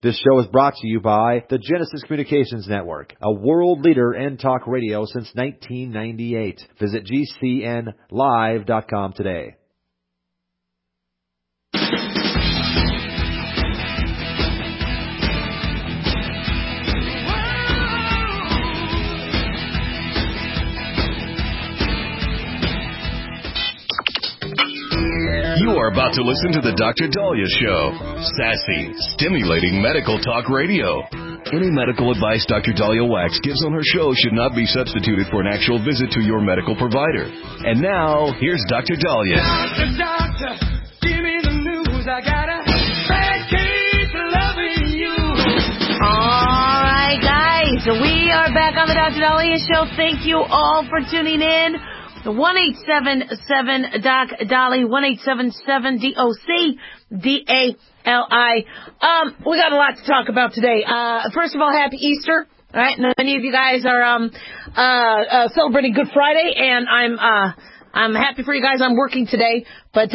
This show is brought to you by the Genesis Communications Network, a world leader in talk radio since 1998. Visit GCNlive.com today. You are about to listen to The Dr. Daliah Show. Sassy, stimulating medical talk radio. Any medical advice Dr. Daliah Wax gives on her show should not be substituted for an actual visit to your medical provider. And now, here's Dr. Daliah. Doctor, give me the news. I got a bad case of loving you. All right, guys. We are back on The Dr. Daliah Show. Thank you all for tuning in. 1-877-DOC-DALI, 1-877-DOC-DALI. We got a lot to talk about today. First of all, happy Easter. All right, many of you guys are celebrating Good Friday, and I'm happy for you guys. I'm working today, but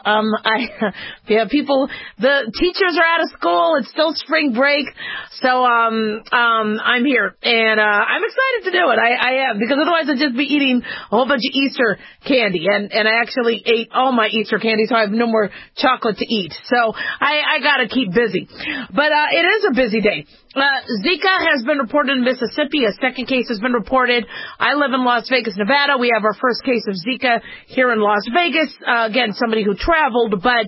people, the teachers are out of school. It's still spring break, so I'm here, and I'm excited to do it. I am, because otherwise I'd just be eating a whole bunch of Easter candy, and I actually ate all my Easter candy, so I have no more chocolate to eat. So I gotta keep busy, but it is a busy day. Zika has been reported in Mississippi. A second case has been reported. I live in Las Vegas, Nevada. We have our first case of Zika here in Las Vegas. Again, somebody who traveled, but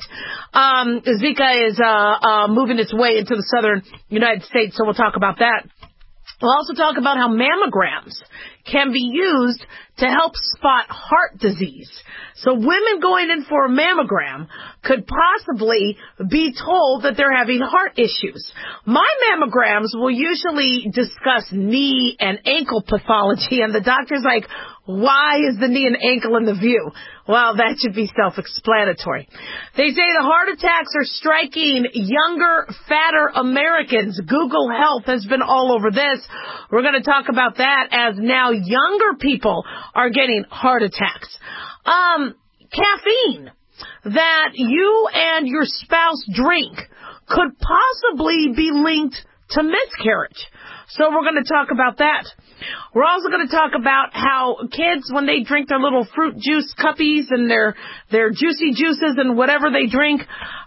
Zika is moving its way into the southern United States, so we'll talk about that. We'll also talk about how mammograms can be used to help spot heart disease. So women going in for a mammogram could possibly be told that they're having heart issues. My mammograms will usually discuss knee and ankle pathology, and the doctor's like, why is the knee and ankle in the view? Well, that should be self-explanatory. They say the heart attacks are striking younger, fatter Americans. Google Health has been all over this. We're going to talk about that, as now younger people are getting heart attacks. Caffeine that you and your spouse drink could possibly be linked to miscarriage. So we're going to talk about that. We're also going to talk about how kids, when they drink their little fruit juice cuppies and their juicy juices and whatever they drink,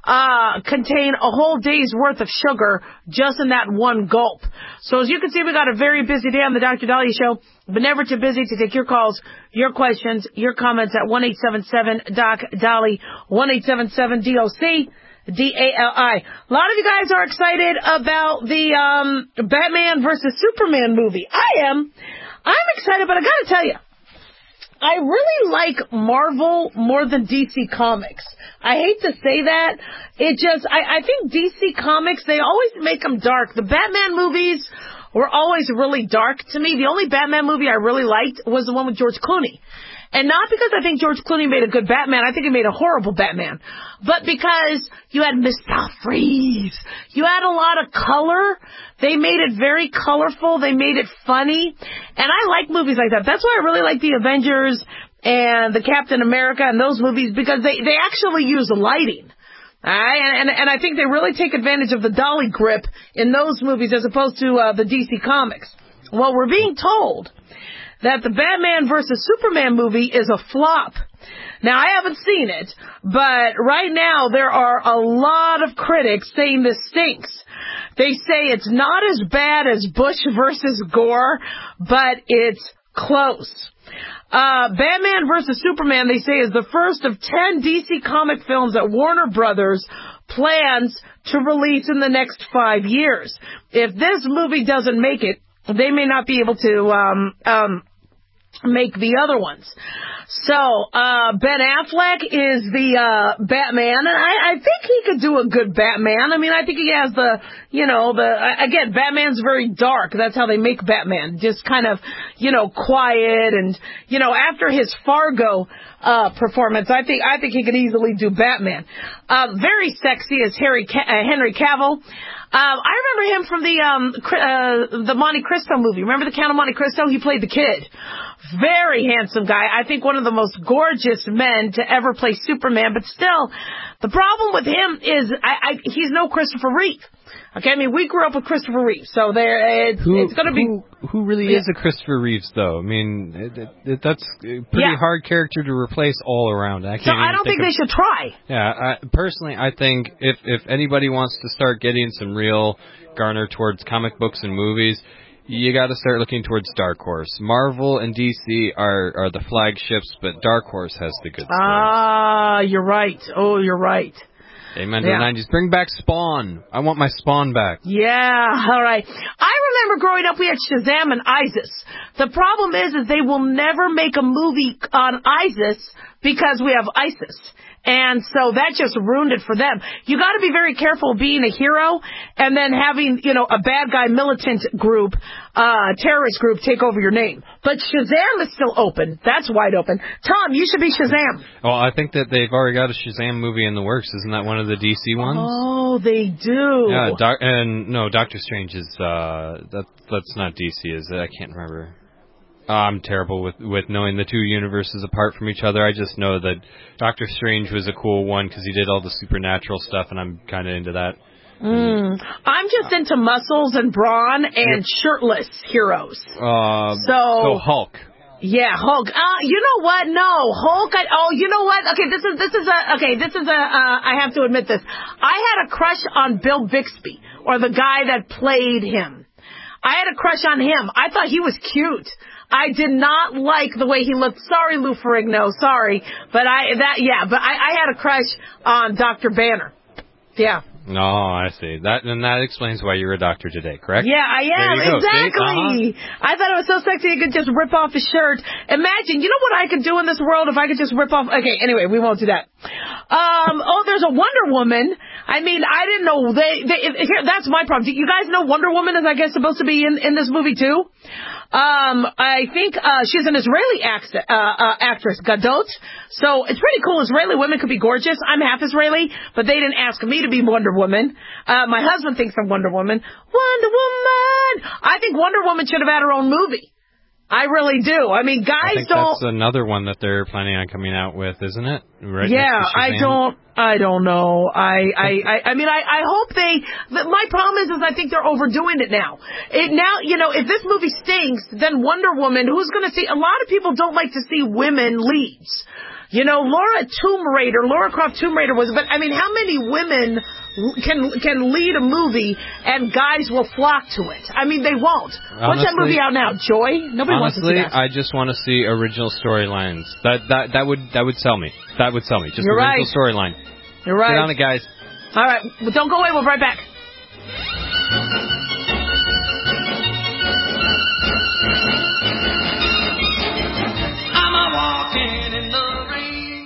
contain a whole day's worth of sugar just in that one gulp. So as you can see, we got a very busy day on the Dr. Daliah Show, but never too busy to take your calls, your questions, your comments at 1-877-DOC-DALI, 1-877-DOC. DALI. A lot of you guys are excited about the Batman versus Superman movie. I'm excited, but I gotta tell you, I really like Marvel more than DC Comics. I hate to say that. I think DC Comics, they always make them dark. The Batman movies were always really dark to me. The only Batman movie I really liked was the one with George Clooney. And not because I think George Clooney made a good Batman. I think he made a horrible Batman. But because you had Mr. Freeze. You had a lot of color. They made it very colorful. They made it funny. And I like movies like that. That's why I really like the Avengers and the Captain America and those movies, because they actually use lighting. All right? And I think they really take advantage of the dolly grip in those movies as opposed to the DC Comics. Well, we're being told that the Batman versus Superman movie is a flop. Now, I haven't seen it, but right now there are a lot of critics saying this stinks. They say it's not as bad as Bush versus Gore, but it's close. Batman versus Superman, they say, is the first of 10 DC comic films that Warner Brothers plans to release in the next 5 years. If this movie doesn't make it, they may not be able to make the other ones. So, Ben Affleck is the Batman, and I think he could do a good Batman. I mean, I think he has again, Batman's very dark. That's how they make Batman. Just kind of, quiet, and, after his Fargo performance, I think he could easily do Batman. Very sexy is Henry Cavill. I remember him from the Monte Cristo movie. Remember the Count of Monte Cristo? He played the kid. Very handsome guy. I think one of the most gorgeous men to ever play Superman. But still, the problem with him is he's no Christopher Reeve. Okay, I mean, we grew up with Christopher Reeve, so it's going to be... Who really is a Christopher Reeves, though? I mean, that's a pretty hard character to replace all around. I don't think they should try. Yeah, personally, I think if anybody wants to start getting some real garner towards comic books and movies, you got to start looking towards Dark Horse. Marvel and DC are the flagships, but Dark Horse has the good stories. Ah, you're right. Oh, you're right. Amen to the 90s. Bring back Spawn. I want my Spawn back. Yeah, all right. I remember growing up, we had Shazam and Isis. The problem is they will never make a movie on Isis because we have ISIS. And so that just ruined it for them. You got to be very careful being a hero and then having, a bad guy militant group, terrorist group take over your name. But Shazam is still open. That's wide open. Tom, you should be Shazam. Well, I think that they've already got a Shazam movie in the works. Isn't that one of the DC ones? Oh, they do. Yeah, Doctor Strange is, that's not DC, is it? I can't remember. I'm terrible with knowing the two universes apart from each other. I just know that Doctor Strange was a cool one because he did all the supernatural stuff, and I'm kind of into that. I'm just into muscles and brawn and shirtless heroes. So Hulk. Yeah, Hulk. You know what? No, Hulk. You know what? Okay, this is I have to admit this. I had a crush on Bill Bixby, or the guy that played him. I had a crush on him. I thought he was cute. I did not like the way he looked. Sorry, Lou Ferrigno. Sorry. But I had a crush on Dr. Banner. Yeah. No, I see. That explains why you're a doctor today, correct? Yeah, I am. Exactly. I thought it was so sexy you could just rip off his shirt. Imagine, you know what I could do in this world if I could just rip off... Okay, anyway, we won't do that. There's a Wonder Woman. I mean, I didn't know here, that's my problem. Do you guys know Wonder Woman is, I guess, supposed to be in this movie, too? I think she's an Israeli actress, Gadot. So it's pretty cool. Israeli women could be gorgeous. I'm half Israeli, but they didn't ask me to be Wonder Woman. My husband thinks I'm Wonder Woman. Wonder Woman! I think Wonder Woman should have had her own movie. I really do. I mean, guys don't... That's another one that they're planning on coming out with, isn't it? Right. Yeah, I don't know. I mean, I hope my problem is I think they're overdoing it now. If this movie stinks, then Wonder Woman, who's going to see... A lot of people don't like to see women leads. Lara Croft Tomb Raider was... But, I mean, how many women can lead a movie and guys will flock to it? I mean, they won't. What's that movie out now? Joy? Nobody wants to see that. I just want to see original storylines. That would sell me. That would sell me. Just original storyline. You're right. Get on it, guys. All right. Well, don't go away. We'll be right back. I'm a walking in the rain.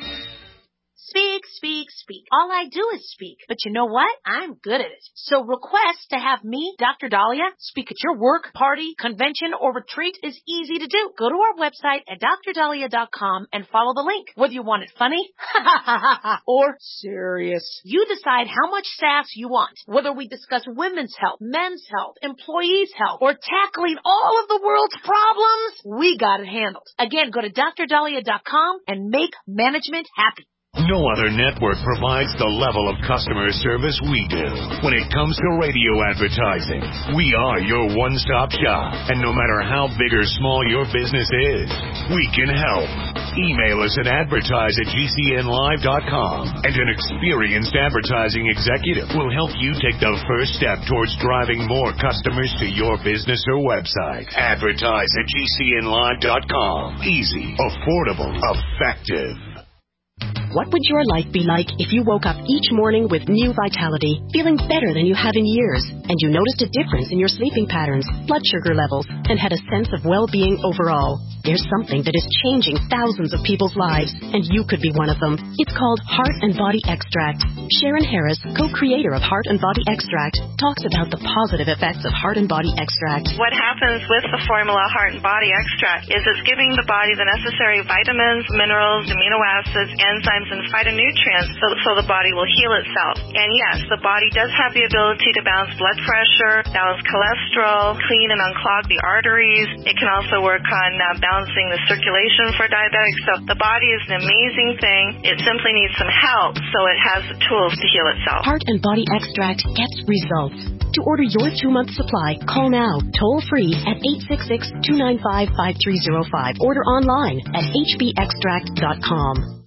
Speak. All I do is speak. But you know what? I'm good at it. So request to have me, Dr. Dahlia, speak at your work, party, convention, or retreat is easy to do. Go to our website at drdahlia.com and follow the link. Whether you want it funny or serious. You decide how much sass you want. Whether we discuss women's health, men's health, employees' health, or tackling all of the world's problems, we got it handled. Again, go to drdahlia.com and make management happy. No other network provides the level of customer service we do. When it comes to radio advertising, we are your one-stop shop. And no matter how big or small your business is, we can help. Email us at advertise@gcnlive.com, and an experienced advertising executive will help you take the first step towards driving more customers to your business or website. Advertise@gcnlive.com. Easy, affordable, effective. What would your life be like if you woke up each morning with new vitality, feeling better than you have in years, and you noticed a difference in your sleeping patterns, blood sugar levels, and had a sense of well-being overall? There's something that is changing thousands of people's lives, and you could be one of them. It's called Heart and Body Extract. Sharon Harris, co-creator of Heart and Body Extract, talks about the positive effects of Heart and Body Extract. What happens with the formula Heart and Body Extract is it's giving the body the necessary vitamins, minerals, amino acids, enzymes, vitamins and phytonutrients so the body will heal itself. And yes, the body does have the ability to balance blood pressure, balance cholesterol, clean and unclog the arteries. It can also work on balancing the circulation for diabetics. So the body is an amazing thing. It simply needs some help so it has the tools to heal itself. Heart and Body Extract gets results. To order your 2-month supply, call now, toll-free at 866-295-5305. Order online at hbextract.com.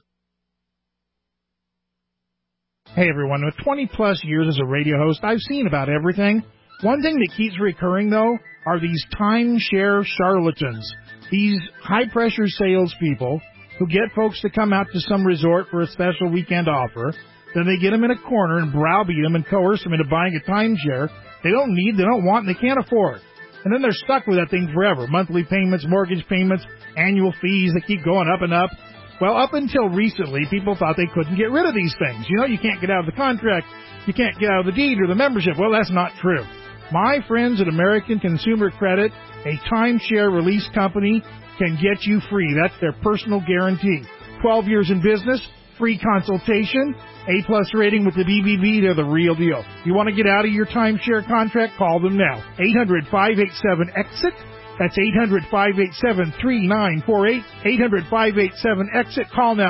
Hey everyone, with 20-plus years as a radio host, I've seen about everything. One thing that keeps recurring, though, are these timeshare charlatans. These high-pressure salespeople who get folks to come out to some resort for a special weekend offer. Then they get them in a corner and browbeat them and coerce them into buying a timeshare they don't need, they don't want, and they can't afford. And then they're stuck with that thing forever. Monthly payments, mortgage payments, annual fees, they keep going up and up. Well, up until recently, people thought they couldn't get rid of these things. You know, you can't get out of the contract, you can't get out of the deed or the membership. Well, that's not true. My friends at American Consumer Credit, a timeshare release company, can get you free. That's their personal guarantee. 12 years in business, free consultation, A-plus rating with the BBB, they're the real deal. You want to get out of your timeshare contract? Call them now. 800-587-EXIT. That's 800-587-3948. 800-587-EXIT. Call now,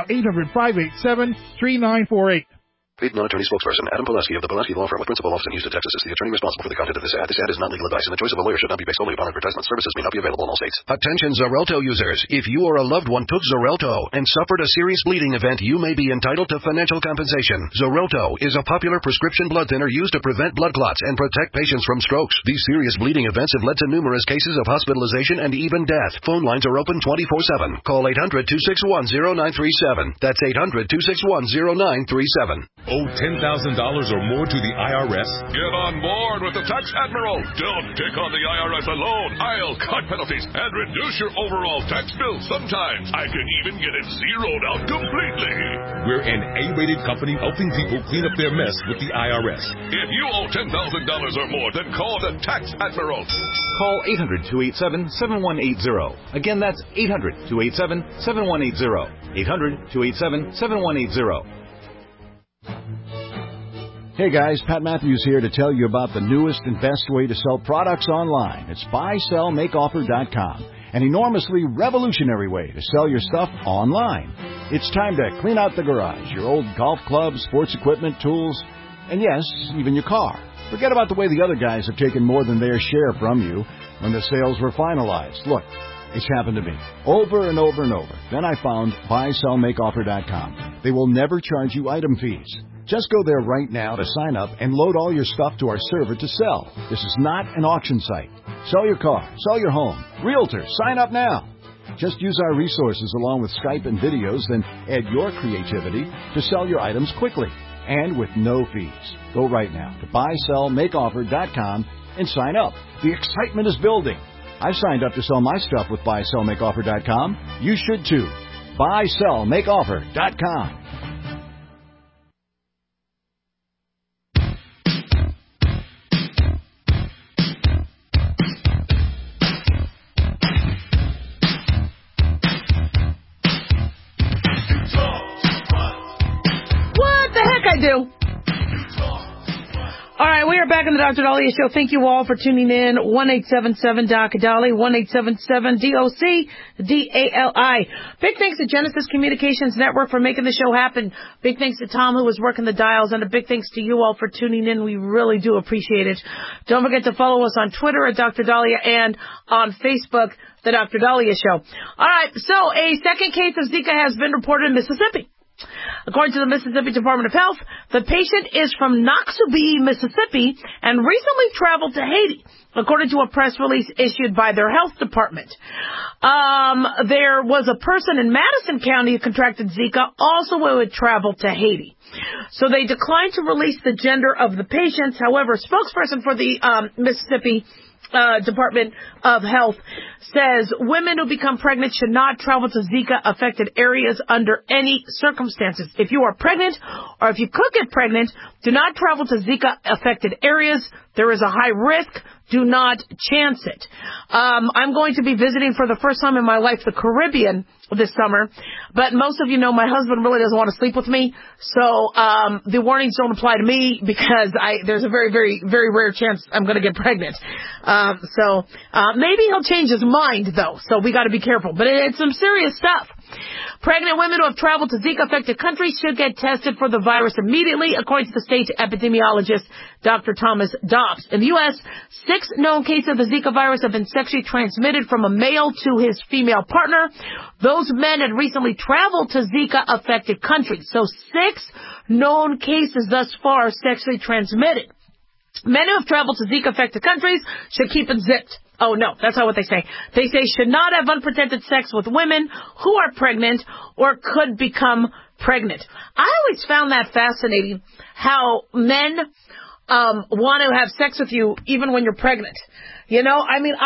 800-587-3948. Paid non-attorney spokesperson Adam Pulaski of the Pulaski Law Firm with principal office in Houston, Texas is the attorney responsible for the content of this ad. This ad is not legal advice, and the choice of a lawyer should not be based solely upon advertisement. Services may not be available in all states. Attention Xarelto users. If you or a loved one took Xarelto and suffered a serious bleeding event, you may be entitled to financial compensation. Xarelto is a popular prescription blood thinner used to prevent blood clots and protect patients from strokes. These serious bleeding events have led to numerous cases of hospitalization and even death. Phone lines are open 24/7. Call 800-261-0937. That's 800-261-0937. Owe $10,000 or more to the IRS? Get on board with the Tax Admiral. Don't take on the IRS alone. I'll cut penalties and reduce your overall tax bill. Sometimes I can even get it zeroed out completely. We're an A-rated company helping people clean up their mess with the IRS. If you owe $10,000 or more, then call the Tax Admiral. Call 800-287-7180. Again, that's 800-287-7180. 800-287-7180. Hey guys, Pat Matthews here to tell you about the newest and best way to sell products online. It's buysellmakeoffer.com, an enormously revolutionary way to sell your stuff online. It's time to clean out the garage, your old golf clubs, sports equipment, tools, and yes, even your car. Forget about the way the other guys have taken more than their share from you when the sales were finalized. Look, it's happened to me over and over and over. Then I found buysellmakeoffer.com. They will never charge you item fees. Just go there right now to sign up and load all your stuff to our server to sell. This is not an auction site. Sell your car, sell your home. Realtor, sign up now. Just use our resources along with Skype and videos, then add your creativity to sell your items quickly and with no fees. Go right now to buysellmakeoffer.com and sign up. The excitement is building. I've signed up to sell my stuff with buysellmakeoffer.com. You should too. buysellmakeoffer.com. Do. All right, we are back on the Dr. Dahlia Show. Thank you all for tuning in. 1-877-Doc-Dali, 1-877-DOC-DALI. Big thanks to Genesis Communications Network for making the show happen. Big thanks to Tom, who was working the dials, and a big thanks to you all for tuning in. We really do appreciate it. Don't forget to follow us on Twitter at Dr. Dahlia and on Facebook, The Dr. Dahlia Show. All right, so a second case of Zika has been reported in Mississippi. According to the Mississippi Department of Health, the patient is from Noxubee, Mississippi, and recently traveled to Haiti, according to a press release issued by their health department. There was a person in Madison County who contracted Zika, also who had traveled to Haiti. So they declined to release the gender of the patients. However, a spokesperson for the Mississippi Department of Health says women who become pregnant should not travel to Zika-affected areas under any circumstances. If you are pregnant or if you could get pregnant, do not travel to Zika-affected areas. There is a high risk do not chance it. I'm going to be visiting for the first time in my life the Caribbean this summer, but most of you know my husband really doesn't want to sleep with me, so the warnings don't apply to me because there's a very, very, very rare chance I'm going to get pregnant. So maybe he'll change his mind, though, so we got to be careful. But it's some serious stuff. Pregnant women who have traveled to Zika-affected countries should get tested for the virus immediately, according to the state epidemiologist Dr. Thomas Dobbs. In the U.S., 6 known cases of the Zika virus have been sexually transmitted from a male to his female partner. Those men had recently traveled to Zika-affected countries. So 6 known cases thus far sexually transmitted. Men who have traveled to Zika-affected countries should keep it zipped. Oh, no, that's not what they say. They say should not have unprotected sex with women who are pregnant or could become pregnant. I always found that fascinating, how men want to have sex with you even when you're pregnant. You know, I mean,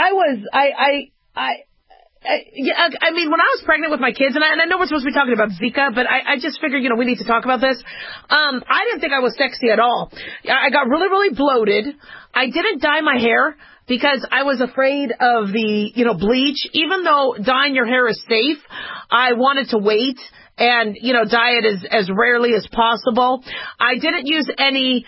I mean, when I was pregnant with my kids, and I know we're supposed to be talking about Zika, but I just figured, we need to talk about this. I didn't think I was sexy at all. I got really, really bloated. I didn't dye my hair because I was afraid of the, bleach. Even though dyeing your hair is safe, I wanted to wait and, dye it as rarely as possible. I didn't use any,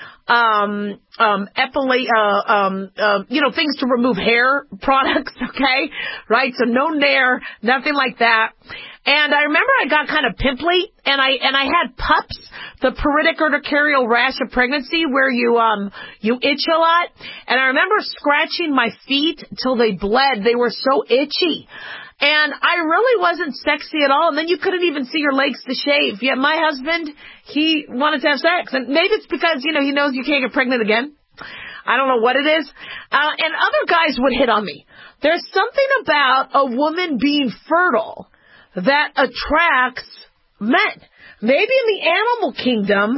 things to remove hair products, okay? Right? So no Nair, nothing like that. And I remember I got kind of pimply, and I had PUPS, the pruritic urticarial rash of pregnancy, where you itch a lot. And I remember scratching my feet till they bled. They were so itchy. And I really wasn't sexy at all. And then you couldn't even see your legs to shave. Yet my husband, he wanted to have sex. And maybe it's because, he knows you can't get pregnant again. I don't know what it is. And other guys would hit on me. There's something about a woman being fertile that attracts men. Maybe in the animal kingdom,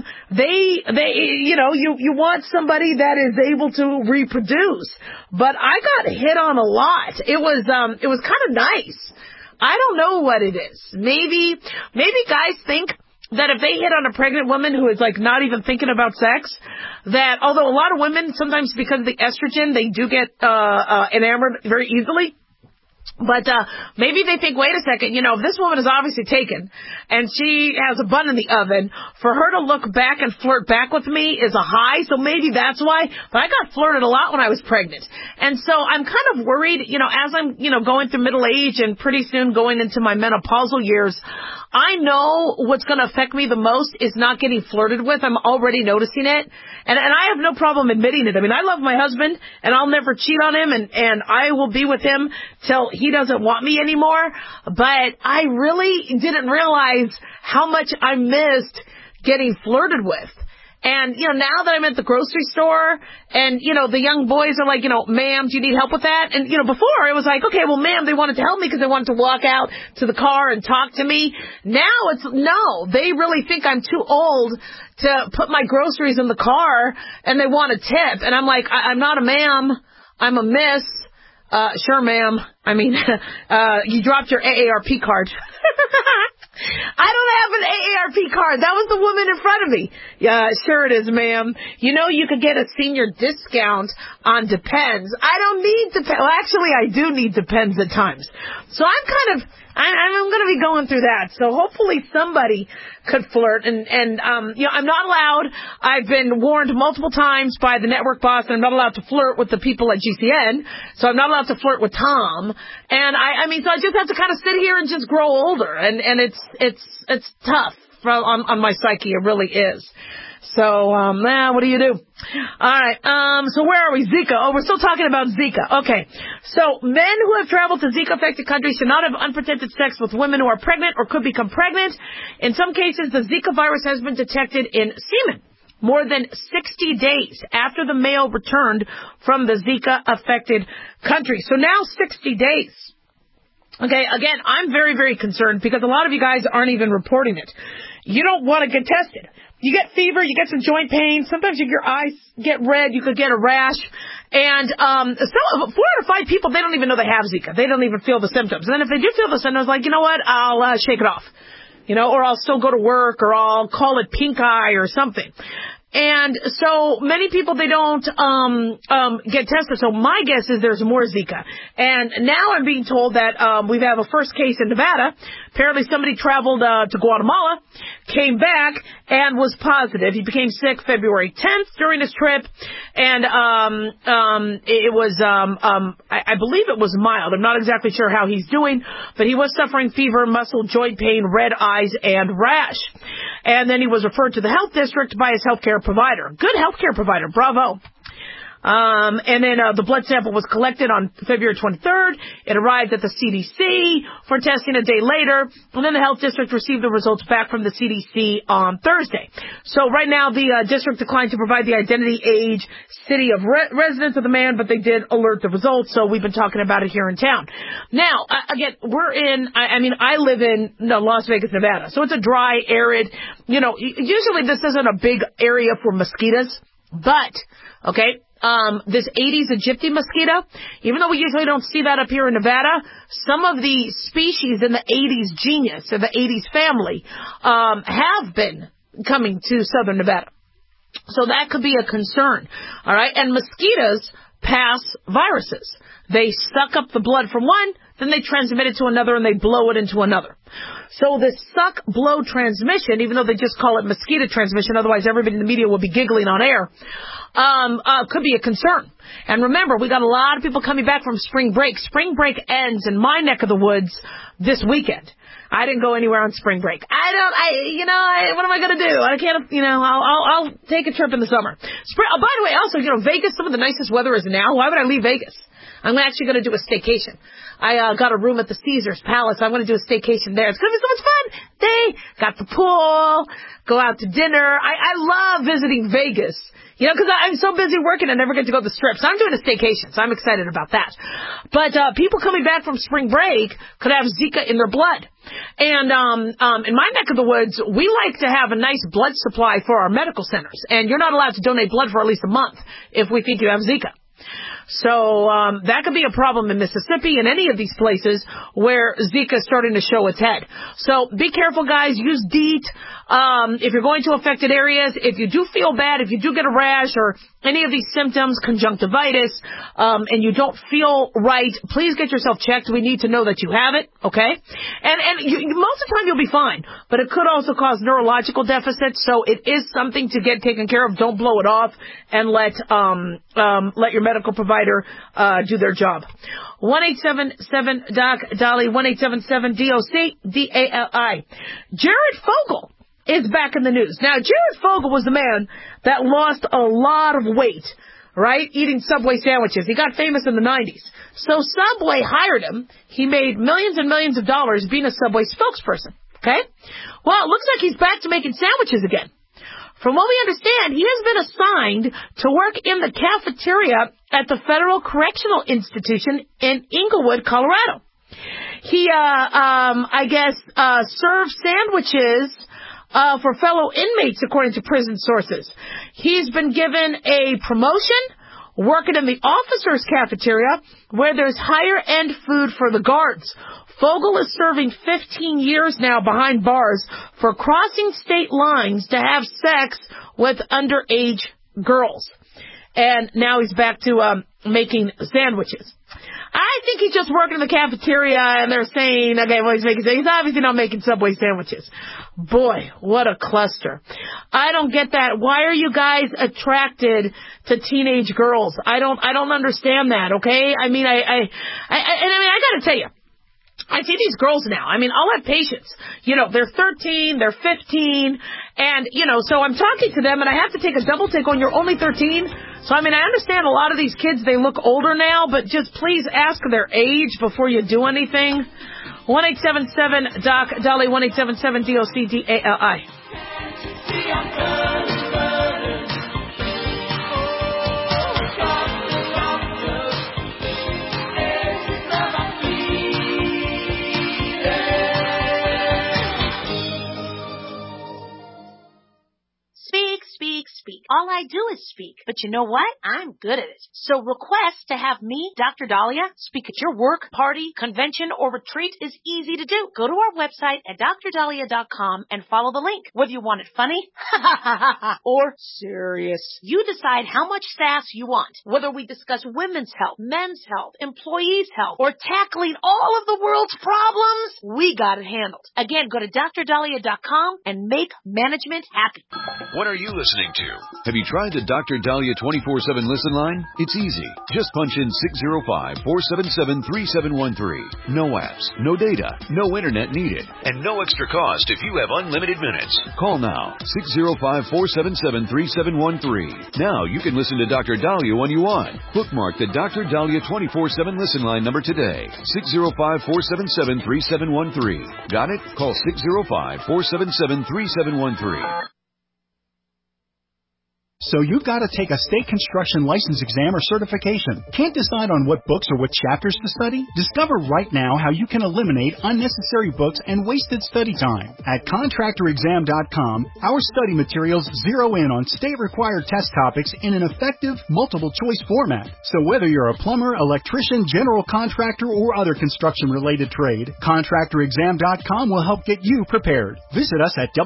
you want somebody that is able to reproduce. But I got hit on a lot. It was kind of nice. I don't know what it is. Maybe guys think that if they hit on a pregnant woman who is not even thinking about sex, that although a lot of women, sometimes because of the estrogen, they do get enamored very easily. But maybe they think, wait a second, if this woman is obviously taken and she has a bun in the oven, for her to look back and flirt back with me is a high, so maybe that's why. But I got flirted a lot when I was pregnant. And so I'm kind of worried, as I'm, going through middle age and pretty soon going into my menopausal years, I know what's going to affect me the most is not getting flirted with. I'm already noticing it. And I have no problem admitting it. I mean, I love my husband, and I'll never cheat on him, and I will be with him till he doesn't want me anymore. But I really didn't realize how much I missed getting flirted with. And, now that I'm at the grocery store and, the young boys are like, ma'am, do you need help with that? And, before it was like, okay, well, ma'am, they wanted to help me because they wanted to walk out to the car and talk to me. Now it's, no, they really think I'm too old to put my groceries in the car and they want a tip. And I'm like, I'm not a ma'am, I'm a miss. Sure, ma'am. I mean, you dropped your AARP card. I don't have an AARP card. That was the woman in front of me. Yeah, sure it is, ma'am. You could get a senior discount on Depends. I don't need Depends. Well, actually, I do need Depends at times. So I'm going to be going through that. So hopefully somebody could flirt. And I'm not allowed. I've been warned multiple times by the network boss that I'm not allowed to flirt with the people at GCN. So I'm not allowed to flirt with Tom. And so I just have to kind of sit here and just grow older. And it's tough on my psyche. It really is. So, what do you do? All right. So where are we? Zika. Oh, we're still talking about Zika. Okay. So men who have traveled to Zika-affected countries should not have unprotected sex with women who are pregnant or could become pregnant. In some cases, the Zika virus has been detected in semen more than 60 days after the male returned from the Zika-affected country. So now 60 days. Okay, again, I'm very, very concerned because a lot of you guys aren't even reporting it. You don't want to get tested. You get fever, you get some joint pain, sometimes your eyes get red, you could get a rash. And 4 out of 5 people, they don't even know they have Zika. They don't even feel the symptoms. And then if they do feel the symptoms, like, you know what, I'll shake it off. Or I'll still go to work, or I'll call it pink eye or something. And so many people, they don't get tested. So my guess is there's more Zika. And now I'm being told that we have a first case in Nevada. Apparently somebody traveled to Guatemala, came back, and was positive. He became sick February 10th during his trip. And it was, I believe it was mild. I'm not exactly sure how he's doing, but he was suffering fever, muscle, joint pain, red eyes, and rash. And then he was referred to the health district by his healthcare provider. Good healthcare provider. Bravo. And then the blood sample was collected on February 23rd. It arrived at the CDC for testing a day later. And then the health district received the results back from the CDC on Thursday. So right now the district declined to provide the identity, age, city of residence of the man, but they did alert the results. So we've been talking about it here in town. Now, again, I live in Las Vegas, Nevada. So it's a dry, arid, usually this isn't a big area for mosquitoes. But, okay, this Aedes aegypti mosquito, even though we usually don't see that up here in Nevada, some of the species in the Aedes genus, or the Aedes family, have been coming to southern Nevada. So that could be a concern, all right? And mosquitoes pass viruses. They suck up the blood from one, then they transmit it to another, and they blow it into another. So the suck-blow transmission, even though they just call it mosquito transmission, otherwise everybody in the media will be giggling on air, could be a concern. And remember, we got a lot of people coming back from spring break. Spring break ends in my neck of the woods this weekend. I didn't go anywhere on spring break. What am I going to do? I can't, I'll take a trip in the summer. By the way, also, Vegas, some of the nicest weather is now. Why would I leave Vegas? I'm actually going to do a staycation. I got a room at the Caesars Palace. I'm going to do a staycation there. It's going to be so much fun. They got the pool, go out to dinner. I love visiting Vegas. Because I'm so busy working, I never get to go to the Strip. So I'm doing a staycation, so I'm excited about that. But people coming back from spring break could have Zika in their blood. And in my neck of the woods, we like to have a nice blood supply for our medical centers. And you're not allowed to donate blood for at least a month if we think you have Zika. So that could be a problem in Mississippi and any of these places where Zika is starting to show its head. So be careful, guys. Use DEET. If you're going to affected areas, if you do feel bad, if you do get a rash or any of these symptoms, conjunctivitis, and you don't feel right, please get yourself checked. We need to know that you have it, okay? And most of the time you'll be fine, but it could also cause neurological deficits, so it is something to get taken care of. Don't blow it off and let your medical provider do their job. 1-877-DOC-DOLLY, 1-877-DOC-DALI. Jared Fogle is back in the news. Now, Jared Fogle was the man that lost a lot of weight, right, eating Subway sandwiches. He got famous in the 90s. So Subway hired him. He made millions and millions of dollars being a Subway spokesperson, okay? Well, it looks like he's back to making sandwiches again. From what we understand, he has been assigned to work in the cafeteria at the Federal Correctional Institution in Inglewood, Colorado. He, served sandwiches for fellow inmates, according to prison sources. He's been given a promotion, working in the officers' cafeteria, where there's higher-end food for the guards. Fogle is serving 15 years now behind bars for crossing state lines to have sex with underage girls. And now he's back to making sandwiches. I think he's just working in the cafeteria, and they're saying, okay, well, he's obviously not making Subway sandwiches. Boy, what a cluster. I don't get that. Why are you guys attracted to teenage girls? I don't understand that, okay? I gotta tell you, I see these girls now. I'll have patience. They're 13, they're 15, and, so I'm talking to them, and I have to take a double take on you're only 13. So, I understand a lot of these kids, they look older now, but just please ask their age before you do anything. 1-877-DOC-DOLLY, 1-877-DOC-DALI. Speak. All all I do is speak. But you know what? I'm good at it. So request to have me, Dr. Dahlia, speak at your work, party, convention, or retreat is easy to do. Go to our website at drdahlia.com and follow the link. Whether you want it funny or serious, you decide how much sass you want. Whether we discuss women's health, men's health, employees' health, or tackling all of the world's problems, we got it handled. Again, go to drdahlia.com and make management happy. What are you listening to? Have you tried the Dr. Dahlia 24/7 listen line? It's easy. Just punch in 605-477-3713. No apps, no data, no internet needed, and no extra cost if you have unlimited minutes. Call now, 605-477-3713. Now you can listen to Dr. Dahlia when you want. Bookmark the Dr. Dahlia 24/7 listen line number today, 605-477-3713. Got it? Call 605-477-3713. So you've got to take a state construction license exam or certification. Can't decide on what books or what chapters to study? Discover right now how you can eliminate unnecessary books and wasted study time. At contractorexam.com, our study materials zero in on state-required test topics in an effective, multiple-choice format. So whether you're a plumber, electrician, general contractor, or other construction-related trade, contractorexam.com will help get you prepared. Visit us at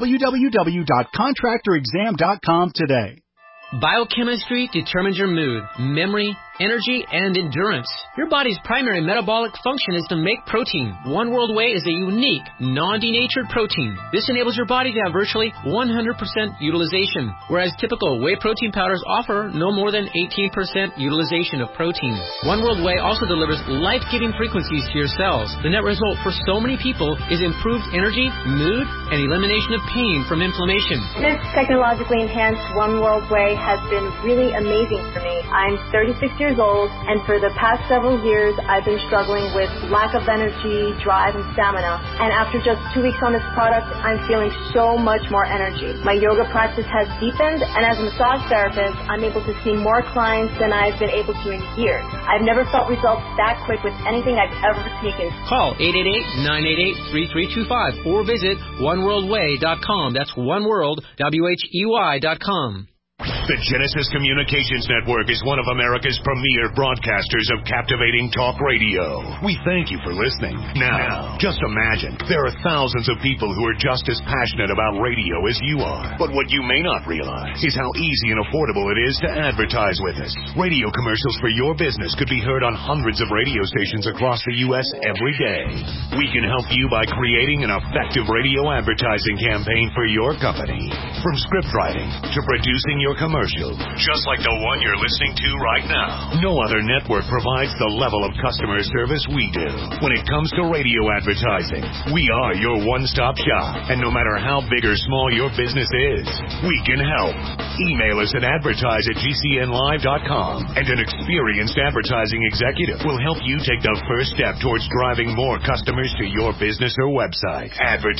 www.contractorexam.com today. Biochemistry determines your mood, memory, energy, and endurance. Your body's primary metabolic function is to make protein. One World Whey is a unique, non-denatured protein. This enables your body to have virtually 100% utilization, whereas typical whey protein powders offer no more than 18% utilization of protein. One World Whey also delivers life-giving frequencies to your cells. The net result for so many people is improved energy, mood, and elimination of pain from inflammation. This technologically enhanced One World Whey has been really amazing for me. I'm 36 years old, and for the past several years, I've been struggling with lack of energy, drive, and stamina. And after just 2 weeks on this product, I'm feeling so much more energy. My yoga practice has deepened, and as a massage therapist, I'm able to see more clients than I've been able to in years. I've never felt results that quick with anything I've ever taken. Call 888-988-3325 or visit oneworldway.com. That's oneworld.com. The Genesis Communications Network is one of America's premier broadcasters of captivating talk radio. We thank you for listening. Now, just imagine, there are thousands of people who are just as passionate about radio as you are. But what you may not realize is how easy and affordable it is to advertise with us. Radio commercials for your business could be heard on hundreds of radio stations across the U.S. every day. We can help you by creating an effective radio advertising campaign for your company. From script writing to producing your commercial, just like the one you're listening to right now. No other network provides the level of customer service we do. When it comes to radio advertising, we are your one-stop shop. And no matter how big or small your business is, we can help. Email us at advertise@gcnlive.com, and an experienced advertising executive will help you take the first step towards driving more customers to your business or website.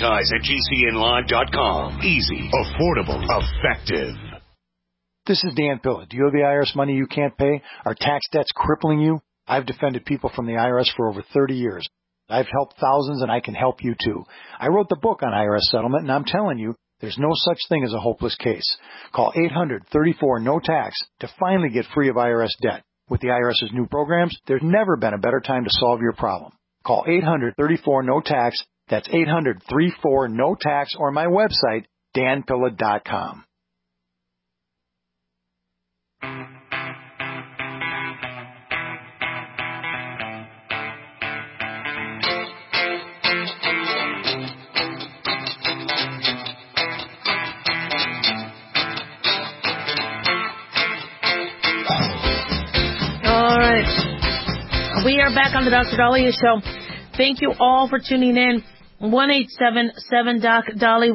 Advertise@gcnlive.com. Easy, affordable, effective. This is Dan Pilla. Do you owe the IRS money you can't pay? Are tax debts crippling you? I've defended people from the IRS for over 30 years. I've helped thousands, and I can help you too. I wrote the book on IRS settlement, and I'm telling you, there's no such thing as a hopeless case. Call 800-34-NO-TAX to finally get free of IRS debt. With the IRS's new programs, there's never been a better time to solve your problem. Call 800-34-NO-TAX. That's 800-34-NO-TAX, or my website, danpilla.com. All right. We are back on the Dr. Dahlia Show. Thank you all for tuning in. 1-877-DOC-DALI,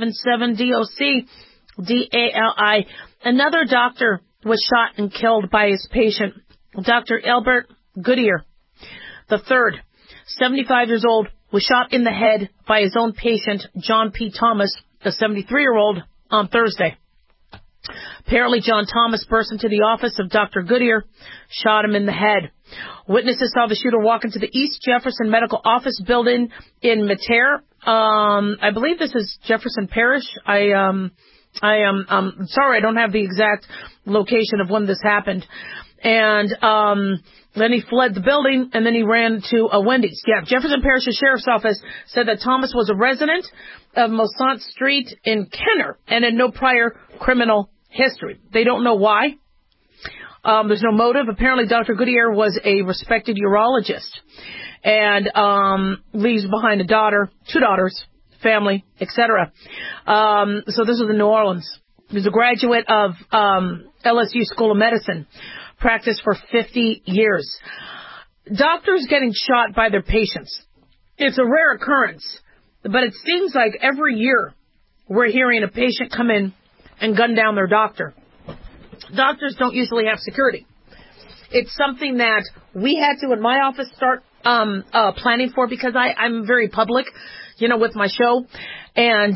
1-877-DOC-DALI. Another doctor was shot and killed by his patient, Dr. Albert Goodyear III, 75 years old, was shot in the head by his own patient, John P. Thomas, a 73-year-old, on Thursday. Apparently, John Thomas burst into the office of Dr. Goodyear, shot him in the head. Witnesses saw the shooter walk into the East Jefferson Medical Office building in Mater. I believe this is Jefferson Parish. I I am sorry, I don't have the exact location of when this happened. And then he fled the building, and then he ran to a Wendy's. Yeah, Jefferson Parish Sheriff's Office said that Thomas was a resident of Moussant Street in Kenner and had no prior criminal history. They don't know why. There's no motive. Apparently, Dr. Goodyear was a respected urologist and leaves behind a daughter, 2 daughters, family, etc. So this was in New Orleans. He was a graduate of LSU School of Medicine, practiced for 50 years. Doctors getting shot by their patients. It's a rare occurrence, but it seems like every year we're hearing a patient come in and gun down their doctor. Doctors don't usually have security. It's something that we had to, in my office, start planning for because I'm very public, with my show. And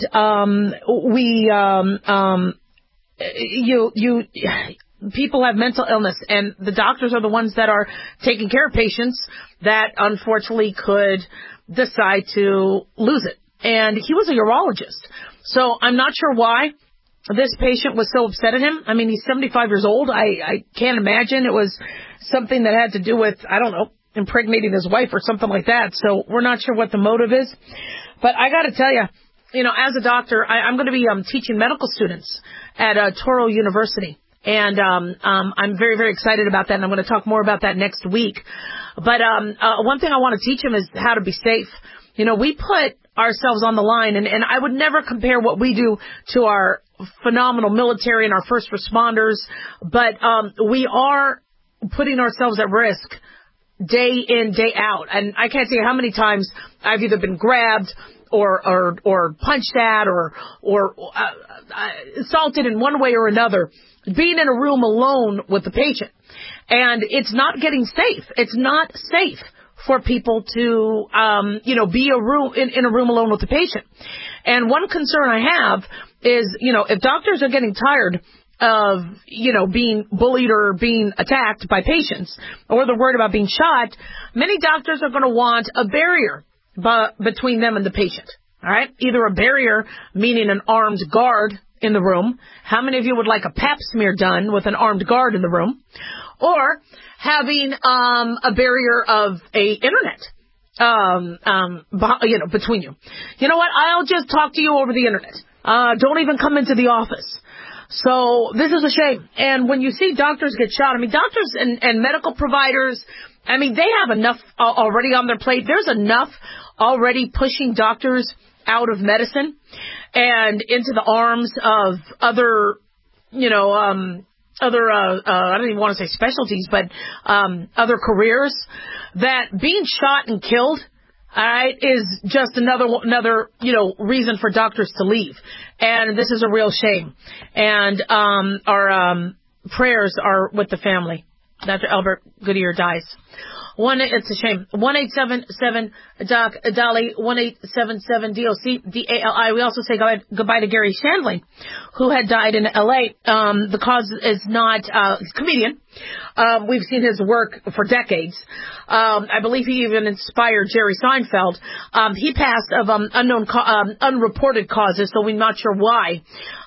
people have mental illness, and the doctors are the ones that are taking care of patients that unfortunately could decide to lose it. And he was a urologist. So I'm not sure why this patient was so upset at him. I mean, he's 75 years old. I can't imagine it was something that had to do with, I don't know, impregnating his wife or something like that. So we're not sure what the motive is. But I got to tell you, as a doctor, I'm going to be teaching medical students at Touro University. And I'm very, very excited about that, and I'm going to talk more about that next week. But one thing I want to teach them is how to be safe. We put ourselves on the line, and I would never compare what we do to our phenomenal military and our first responders, but we are putting ourselves at risk day in, day out. And I can't tell you how many times I've either been grabbed or punched at or assaulted in one way or another, being in a room alone with the patient. And it's not getting safe. It's not safe for people to, be in a room alone with the patient. And one concern I have is, if doctors are getting tired of, being bullied or being attacked by patients, or they're worried about being shot, many doctors are going to want a barrier between them and the patient. All right? Either a barrier, meaning an armed guard in the room. How many of you would like a pap smear done with an armed guard in the room? Or having a barrier of a internet between you. You know what? I'll just talk to you over the internet. Don't even come into the office. So this is a shame. And when you see doctors get shot, doctors and medical providers, they have enough already on their plate. There's enough already pushing doctors out of medicine and into the arms of other, I don't even want to say specialties, but other careers, that being shot and killed, all right, is just another reason for doctors to leave. And this is a real shame. And our prayers are with the family. Dr. Albert Goodyear dies. It's a shame. 1-877 Doc Dali, 1-877 DOC DALI. We also say goodbye to Gary Shandling, who had died in L.A. The cause is not he's a comedian. We've seen his work for decades. I believe he even inspired Jerry Seinfeld. He passed of unreported causes, so we're not sure why.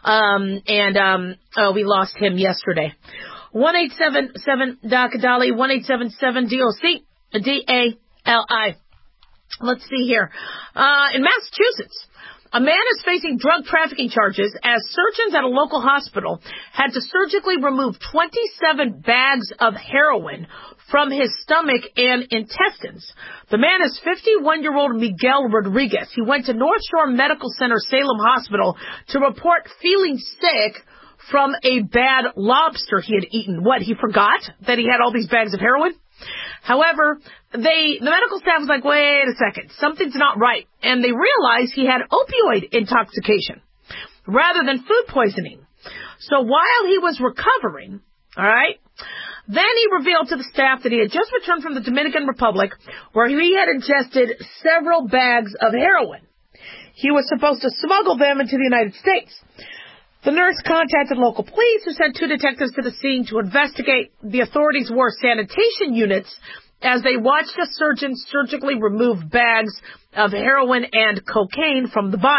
We lost him yesterday. 1-877 Doc Dali, 1-877 DOC DALI. Let's see here. In Massachusetts, a man is facing drug trafficking charges as surgeons at a local hospital had to surgically remove 27 bags of heroin from his stomach and intestines. The man is 51-year-old Miguel Rodriguez. He went to North Shore Medical Center Salem Hospital to report feeling sick from a bad lobster he had eaten. What, he forgot that he had all these bags of heroin? However, the medical staff was like, wait a second, something's not right. And they realized he had opioid intoxication rather than food poisoning. So while he was recovering, all right, then he revealed to the staff that he had just returned from the Dominican Republic where he had ingested several bags of heroin. He was supposed to smuggle them into the United States. The nurse contacted local police, who sent 2 detectives to the scene to investigate. The authorities wore sanitation units as they watched a surgeon surgically remove bags of heroin and cocaine from the body.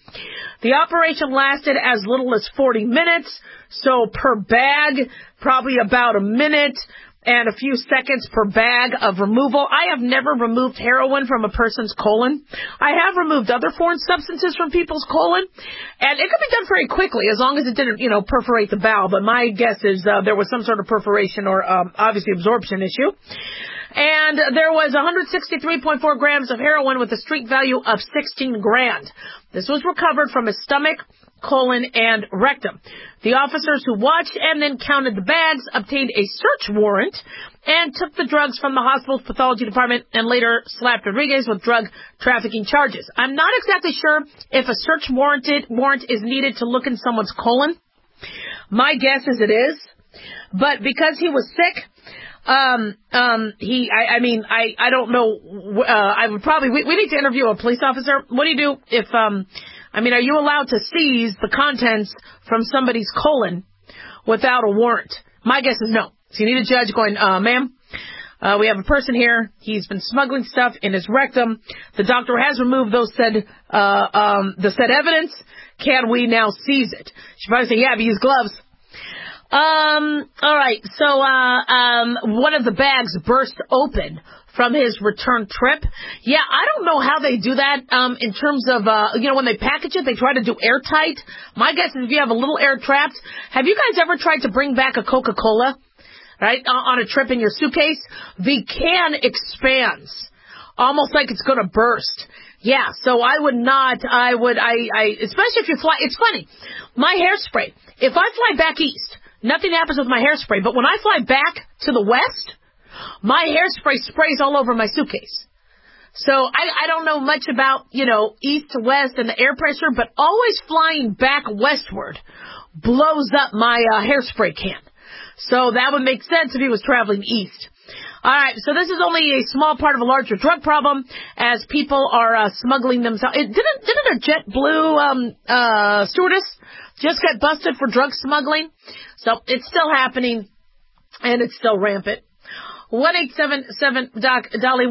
The operation lasted as little as 40 minutes, so per bag, probably about a minute and a few seconds per bag of removal. I have never removed heroin from a person's colon. I have removed other foreign substances from people's colon, and it could be done very quickly as long as it didn't, perforate the bowel. But my guess is there was some sort of perforation or obviously absorption issue. And there was 163.4 grams of heroin with a street value of $16,000. This was recovered from his stomach, colon, and rectum. The officers who watched and then counted the bags obtained a search warrant and took the drugs from the hospital's pathology department and later slapped Rodriguez with drug trafficking charges. I'm not exactly sure if a search warrant is needed to look in someone's colon. My guess is it is. But because he was sick, I don't know, we need to interview a police officer. What do you do if, are you allowed to seize the contents from somebody's colon without a warrant? My guess is no. So you need a judge going, ma'am, we have a person here. He's been smuggling stuff in his rectum. The doctor has removed the said evidence. Can we now seize it? She probably say, yeah, but use gloves. All right. So, one of the bags burst open from his return trip. Yeah, I don't know how they do that, in terms of, when they package it, they try to do airtight. My guess is if you have a little air trapped, have you guys ever tried to bring back a Coca-Cola, right, on a trip in your suitcase? The can expands, almost like it's gonna burst. Yeah, so especially if you fly, it's funny. My hairspray, if I fly back east, nothing happens with my hairspray, but when I fly back to the west, my hairspray sprays all over my suitcase. So I don't know much about, east to west and the air pressure, but always flying back westward blows up my hairspray can. So that would make sense if he was traveling east. All right, so this is only a small part of a larger drug problem as people are smuggling themselves. Didn't a JetBlue stewardess just get busted for drug smuggling? So it's still happening, and it's still rampant. 1-877-DOC-DOLLY,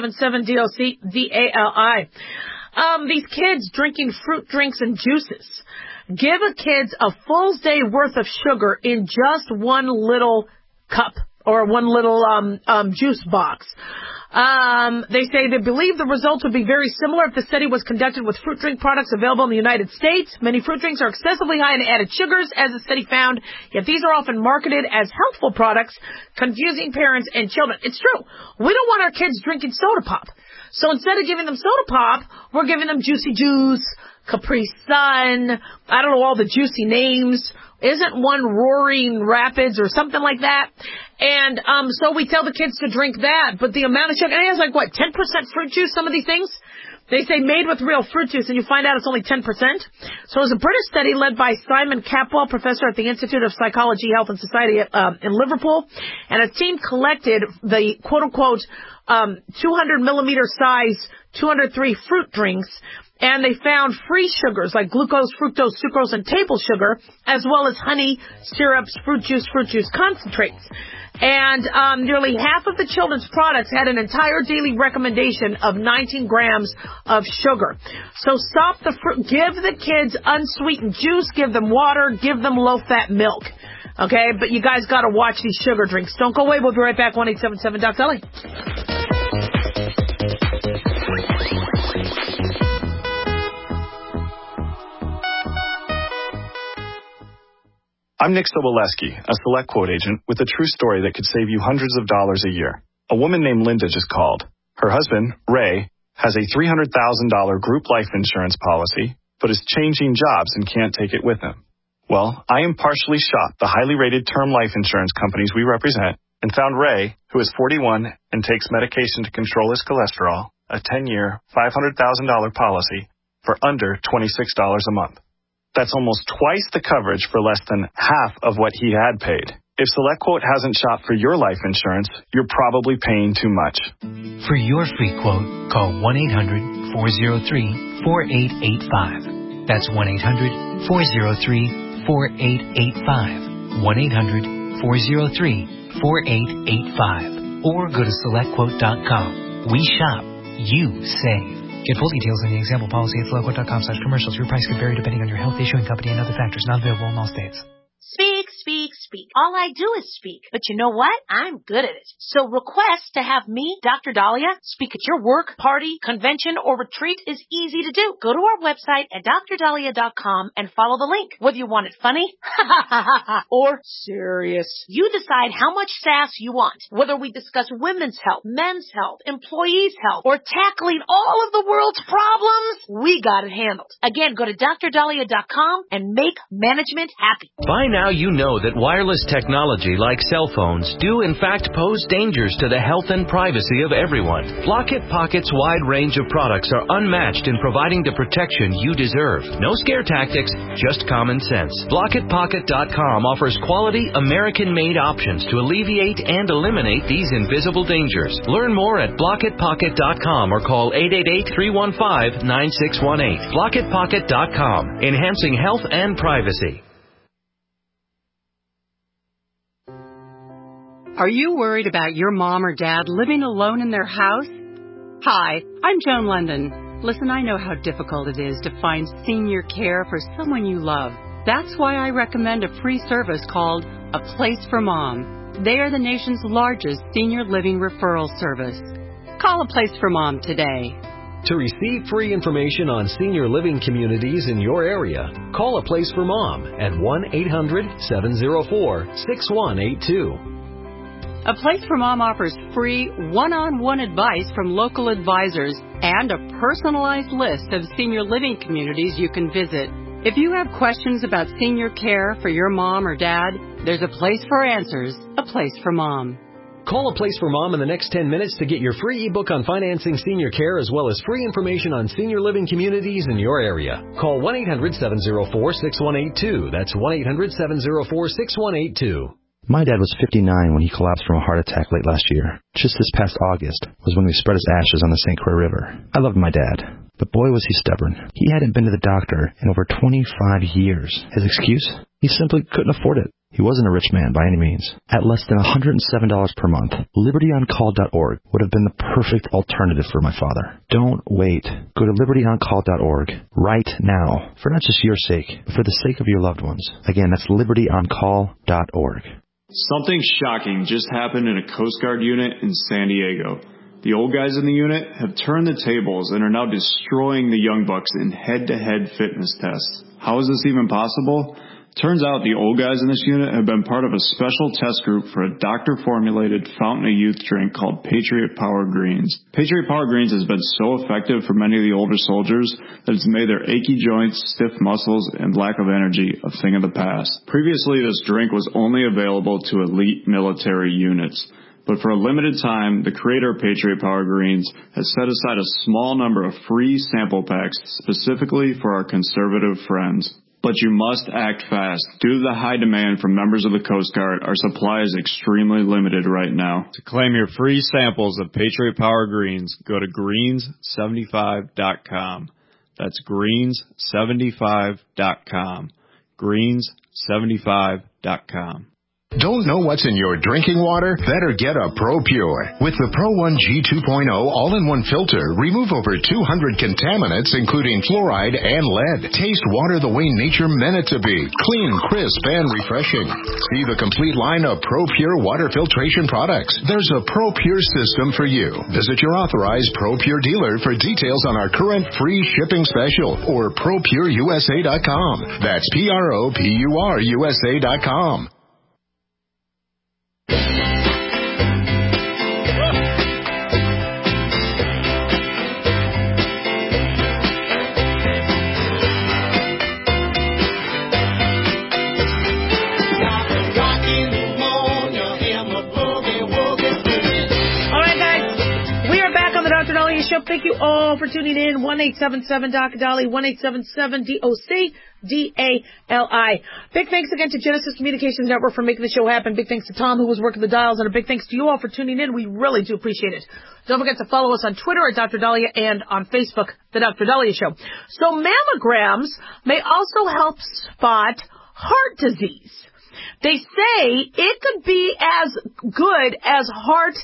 1-877-DOC-DALI. These kids drinking fruit drinks and juices. Give a kid a full day worth of sugar in just one little cup or one little juice box. They say they believe the results would be very similar if the study was conducted with fruit drink products available in the United States. Many fruit drinks are excessively high in added sugars, as the study found, yet these are often marketed as healthful products, confusing parents and children. It's true. We don't want our kids drinking soda pop. So instead of giving them soda pop, we're giving them Juicy Juice, Capri Sun, I don't know all the juicy names. Isn't one Roaring Rapids or something like that? And so we tell the kids to drink that, but the amount of sugar, and it has 10% fruit juice, some of these things? They say made with real fruit juice, and you find out it's only 10%. So it was a British study led by Simon Capwell, professor at the Institute of Psychology, Health and Society in Liverpool, and a team collected the quote-unquote 200 millimeter size 203 fruit drinks, and they found free sugars like glucose, fructose, sucrose, and table sugar, as well as honey, syrups, fruit juice concentrates. And nearly half of the children's products had an entire daily recommendation of 19 grams of sugar. So stop the fruit. Give the kids unsweetened juice. Give them water. Give them low-fat milk. Okay? But you guys got to watch these sugar drinks. Don't go away. We'll be right back. 1-877-DOC-DOLLY. I'm Nick Soboleski, a Select Quote agent with a true story that could save you hundreds of dollars a year. A woman named Linda just called. Her husband, Ray, has a $300,000 group life insurance policy, but is changing jobs and can't take it with him. Well, I impartially shopped the highly rated term life insurance companies we represent and found Ray, who is 41 and takes medication to control his cholesterol, a 10-year, $500,000 policy for under $26 a month. That's almost twice the coverage for less than half of what he had paid. If SelectQuote hasn't shopped for your life insurance, you're probably paying too much. For your free quote, call 1-800-403-4885. That's 1-800-403-4885. 1-800-403-4885. Or go to SelectQuote.com. We shop, you save. Get full details in the example policy at SelectQuote.com/commercials. Your price could vary depending on your health, issuing company, and other factors. Not available in all states. Speak, speak, speak. All I do is speak. But you know what? I'm good at it. So request to have me, Dr. Dahlia, speak at your work, party, convention, or retreat is easy to do. Go to our website at drdahlia.com and follow the link. Whether you want it funny or serious, you decide how much sass you want. Whether we discuss women's health, men's health, employees' health, or tackling all of the world's problems, we got it handled. Again, go to drdahlia.com and make management happy. By now you know that wireless technology like cell phones do in fact pose dangers to the health and privacy of everyone. Blockit Pocket's wide range of products are unmatched in providing the protection you deserve. No scare tactics, just common sense. BlockitPocket.com offers quality American-made options to alleviate and eliminate these invisible dangers. Learn more at BlockitPocket.com or call 888-315-9618. BlockitPocket.com, enhancing health and privacy. Are you worried about your mom or dad living alone in their house? Hi, I'm Joan London. Listen, I know how difficult it is to find senior care for someone you love. That's why I recommend a free service called A Place for Mom. They are the nation's largest senior living referral service. Call A Place for Mom today. To receive free information on senior living communities in your area, call A Place for Mom at 1-800-704-6182. A Place for Mom offers free one-on-one advice from local advisors and a personalized list of senior living communities you can visit. If you have questions about senior care for your mom or dad, there's a place for answers, A Place for Mom. Call A Place for Mom in the next 10 minutes to get your free ebook on financing senior care as well as free information on senior living communities in your area. Call 1-800-704-6182. That's 1-800-704-6182. My dad was 59 when he collapsed from a heart attack late last year. Just this past August was when we spread his ashes on the St. Croix River. I loved my dad, but boy was he stubborn. He hadn't been to the doctor in over 25 years. His excuse? He simply couldn't afford it. He wasn't a rich man by any means. At less than $107 per month, LibertyOnCall.org would have been the perfect alternative for my father. Don't wait. Go to LibertyOnCall.org right now, for not just your sake, but for the sake of your loved ones. Again, that's LibertyOnCall.org. Something shocking just happened in a Coast Guard unit in San Diego. The old guys in the unit have turned the tables and are now destroying the young bucks in head-to-head fitness tests. How is this even possible? Turns out the old guys in this unit have been part of a special test group for a doctor-formulated fountain of youth drink called Patriot Power Greens. Patriot Power Greens has been so effective for many of the older soldiers that it's made their achy joints, stiff muscles, and lack of energy a thing of the past. Previously, this drink was only available to elite military units. But for a limited time, the creator of Patriot Power Greens has set aside a small number of free sample packs specifically for our conservative friends. But you must act fast. Due to the high demand from members of the Coast Guard, our supply is extremely limited right now. To claim your free samples of Patriot Power Greens, go to greens75.com. That's greens75.com. greens75.com. Don't know what's in your drinking water? Better get a ProPure. With the Pro 1 G2.0 all-in-one filter, remove over 200 contaminants, including fluoride and lead. Taste water the way nature meant it to be. Clean, crisp, and refreshing. See the complete line of ProPure water filtration products. There's a ProPure system for you. Visit your authorized ProPure dealer for details on our current free shipping special or ProPureUSA.com. That's ProPureUSA.com. Show. Thank you all for tuning in. 1-877-DOC-DOLLY, 1-877-DOC-DALI. Big thanks again to Genesis Communications Network for making the show happen. Big thanks to Tom, who was working the dials, and a big thanks to you all for tuning in. We really do appreciate it. Don't forget to follow us on Twitter at Dr. Dahlia and on Facebook, The Dr. Dahlia Show. So mammograms may also help spot heart disease. They say it could be as good as heart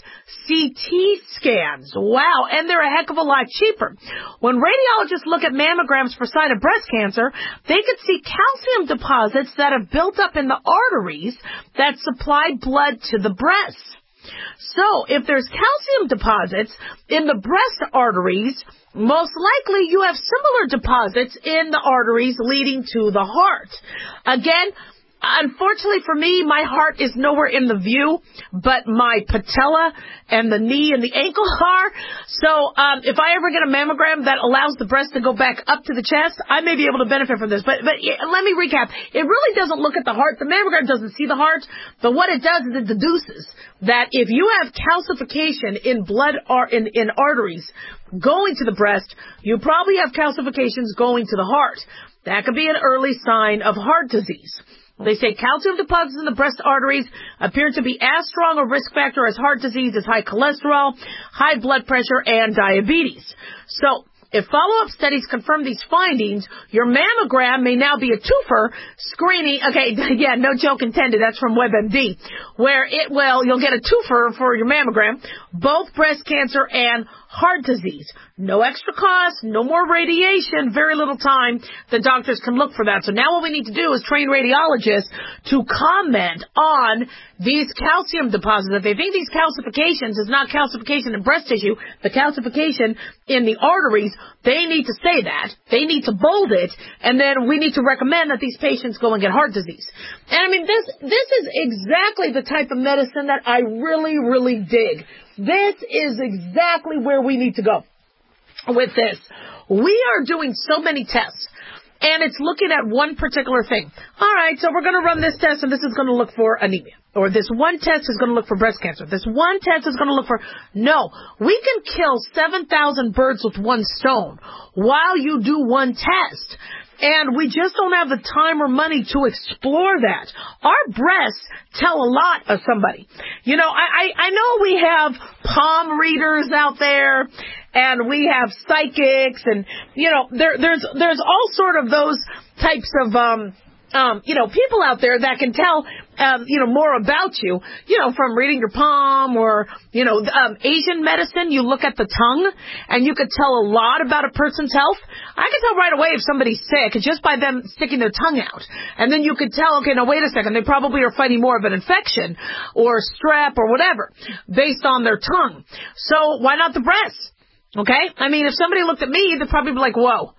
CT scans. Wow, and they're a heck of a lot cheaper. When radiologists look at mammograms for sign of breast cancer, they could see calcium deposits that have built up in the arteries that supply blood to the breast. So, if there's calcium deposits in the breast arteries, most likely you have similar deposits in the arteries leading to the heart. Again, unfortunately for me, my heart is nowhere in the view, but my patella and the knee and the ankle are. So if I ever get a mammogram that allows the breast to go back up to the chest, I may be able to benefit from this. But let me recap. It really doesn't look at the heart. The mammogram doesn't see the heart. But what it does is it deduces that if you have calcification in blood or in arteries going to the breast, you probably have calcifications going to the heart. That could be an early sign of heart disease. They say calcium deposits in the breast arteries appear to be as strong a risk factor as heart disease, as high cholesterol, high blood pressure, and diabetes. So, if follow-up studies confirm these findings, your mammogram may now be a twofer screening. Okay, yeah, no joke intended. That's from WebMD, where you'll get a twofer for your mammogram, both breast cancer and heart disease. No extra cost, no more radiation, very little time. The doctors can look for that. So now what we need to do is train radiologists to comment on these calcium deposits. If they think these calcifications is not calcification in breast tissue, but calcification in the arteries, they need to say that. They need to bold it, and then we need to recommend that these patients go and get heart disease. And I mean, this is exactly the type of medicine that I really, really dig. This is exactly where we need to go with this. We are doing so many tests, and it's looking at one particular thing. All right, so we're going to run this test, and this is going to look for anemia. Or this one test is going to look for breast cancer. This one test is going to look for... No, we can kill 7,000 birds with one stone while you do one test. And we just don't have the time or money to explore that. Our breasts tell a lot of somebody. You know, I know we have palm readers out there, and we have psychics, and, you know, there's all sort of those types of, people out there that can tell, more about you, from reading your palm or, Asian medicine. You look at the tongue and you could tell a lot about a person's health. I can tell right away if somebody's sick just by them sticking their tongue out. And then you could tell, okay, now wait a second, they probably are fighting more of an infection or strep or whatever based on their tongue. So why not the breast? Okay? I mean, if somebody looked at me, they'd probably be like, whoa.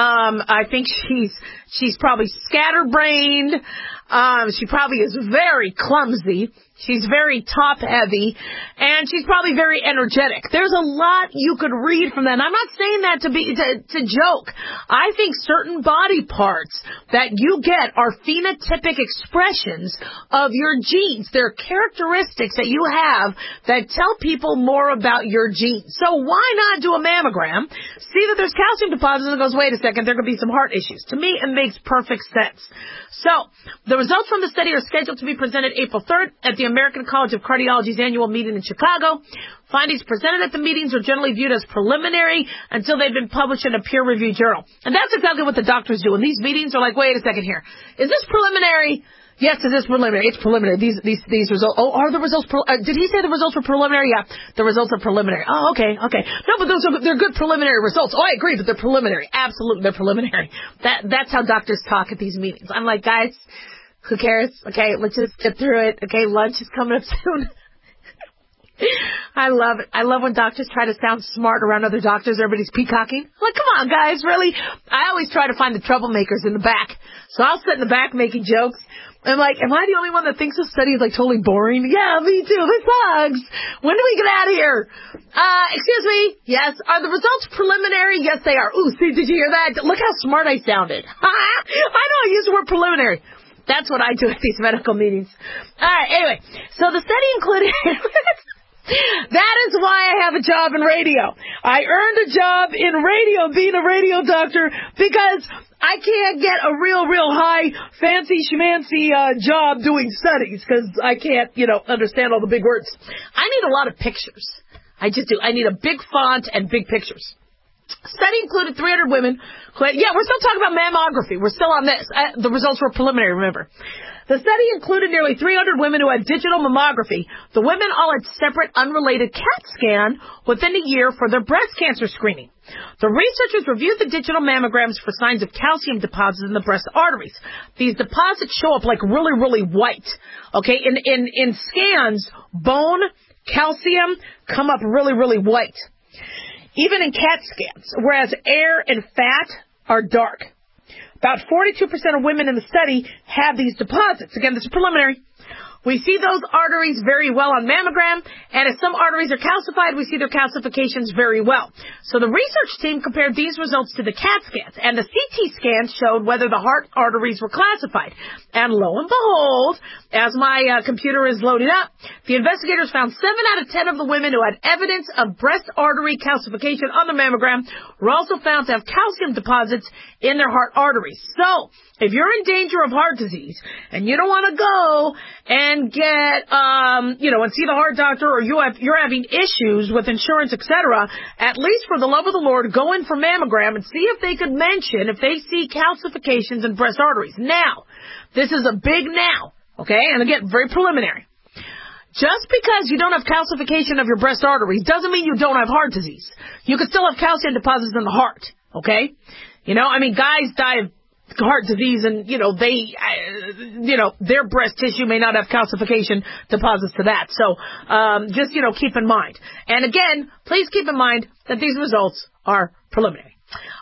I think she's probably scatterbrained. She probably is very clumsy. She's very top-heavy, and she's probably very energetic. There's a lot you could read from that. And I'm not saying that to joke. I think certain body parts that you get are phenotypic expressions of your genes. They're characteristics that you have that tell people more about your genes. So why not do a mammogram, see that there's calcium deposits, and it goes, wait a second, there could be some heart issues. To me, it makes perfect sense. So the results from the study are scheduled to be presented April 3rd at the American College of Cardiology's annual meeting in Chicago. Findings presented at the meetings are generally viewed as preliminary until they've been published in a peer-reviewed journal. And that's exactly what the doctors do. And these meetings are like, wait a second here. Is this preliminary? Yes, it is preliminary. It's preliminary. These results. Oh, are the results? Did he say the results were preliminary? Yeah, the results are preliminary. Oh, okay. No, but they're good preliminary results. Oh, I agree, but they're preliminary. Absolutely, they're preliminary. That's how doctors talk at these meetings. I'm like, guys, who cares? Okay, let's just get through it. Okay, lunch is coming up soon. I love it. I love when doctors try to sound smart around other doctors. Everybody's peacocking. I'm like, come on, guys, really? I always try to find the troublemakers in the back. So I'll sit in the back making jokes. I'm like, am I the only one that thinks this study is like totally boring? Yeah, me too. This sucks. When do we get out of here? Excuse me. Yes. Are the results preliminary? Yes, they are. Ooh, see, did you hear that? Look how smart I sounded. I know I use the word preliminary. That's what I do at these medical meetings. All right. Anyway, so the study included... That is why I have a job in radio. I earned a job in radio, being a radio doctor, because I can't get a real high, fancy schmancy job doing studies, because I can't, understand all the big words. I need a lot of pictures. I just do. I need a big font and big pictures. Study included 300 women who had, we're still talking about mammography. We're still on this. The results were preliminary, remember. The study included nearly 300 women who had digital mammography. The women all had separate, unrelated CAT scan within a year for their breast cancer screening. The researchers reviewed the digital mammograms for signs of calcium deposits in the breast arteries. These deposits show up like really, really white. Okay, in scans, bone, calcium come up really, really white. Even in CAT scans, whereas air and fat are dark. About 42% of women in the study have these deposits. Again, this is preliminary. We see those arteries very well on mammogram, and if some arteries are calcified, we see their calcifications very well. So the research team compared these results to the CAT scans, and the CT scans showed whether the heart arteries were classified. And lo and behold, as my computer is loading up, the investigators found 7 out of 10 of the women who had evidence of breast artery calcification on the mammogram were also found to have calcium deposits in their heart arteries. So, if you're in danger of heart disease and you don't want to go and get, and see the heart doctor, or you're having issues with insurance, etc., at least for the love of the Lord, go in for mammogram and see if they could mention if they see calcifications in breast arteries. Now, this is a big now, okay? And again, very preliminary. Just because you don't have calcification of your breast arteries doesn't mean you don't have heart disease. You could still have calcium deposits in the heart, okay? Guys die of heart disease and, their breast tissue may not have calcification deposits to that. So, just, keep in mind. And again, please keep in mind that these results are preliminary.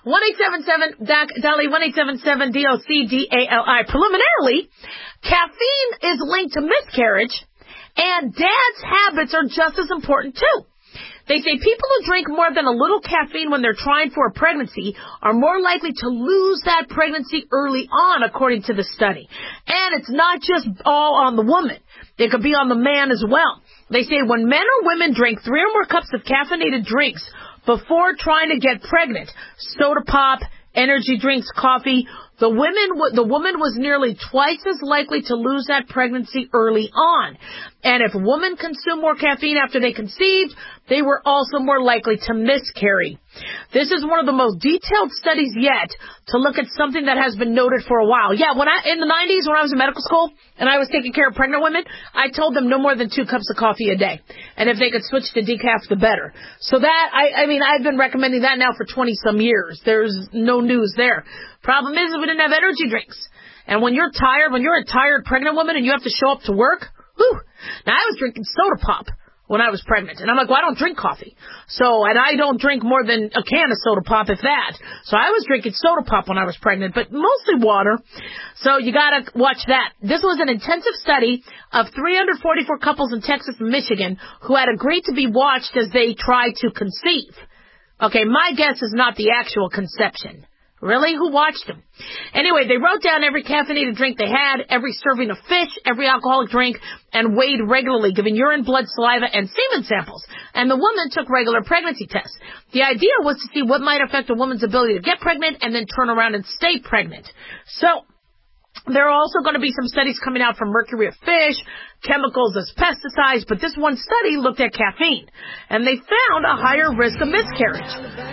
1-877-DALI, 1-877-DOC-DALI. Preliminarily, caffeine is linked to miscarriage, and dad's habits are just as important too. They say people who drink more than a little caffeine when they're trying for a pregnancy are more likely to lose that pregnancy early on, according to the study. And it's not just all on the woman. It could be on the man as well. They say when men or women drink 3 or more cups of caffeinated drinks before trying to get pregnant, soda pop, energy drinks, coffee, the woman was nearly twice as likely to lose that pregnancy early on. And if women consume more caffeine after they conceived, they were also more likely to miscarry. This is one of the most detailed studies yet to look at something that has been noted for a while. Yeah, in the 90s when I was in medical school and I was taking care of pregnant women, I told them no more than 2 cups of coffee a day. And if they could switch to decaf, the better. So that, I've been recommending that now for 20-some years. There's no news there. Problem is we didn't have energy drinks. And when you're a tired pregnant woman and you have to show up to work, whew. Now I was drinking soda pop when I was pregnant. And I'm like, well, I don't drink coffee. And I don't drink more than a can of soda pop, if that. So I was drinking soda pop when I was pregnant, but mostly water. So you gotta watch that. This was an intensive study of 344 couples in Texas and Michigan who had agreed to be watched as they tried to conceive. Okay, my guess is not the actual conception. Really? Who watched them? Anyway, they wrote down every caffeinated drink they had, every serving of fish, every alcoholic drink, and weighed regularly, giving urine, blood, saliva, and semen samples. And the woman took regular pregnancy tests. The idea was to see what might affect a woman's ability to get pregnant and then turn around and stay pregnant. So, there are also going to be some studies coming out from mercury of fish, chemicals as pesticides, but this one study looked at caffeine. And they found a higher risk of miscarriage.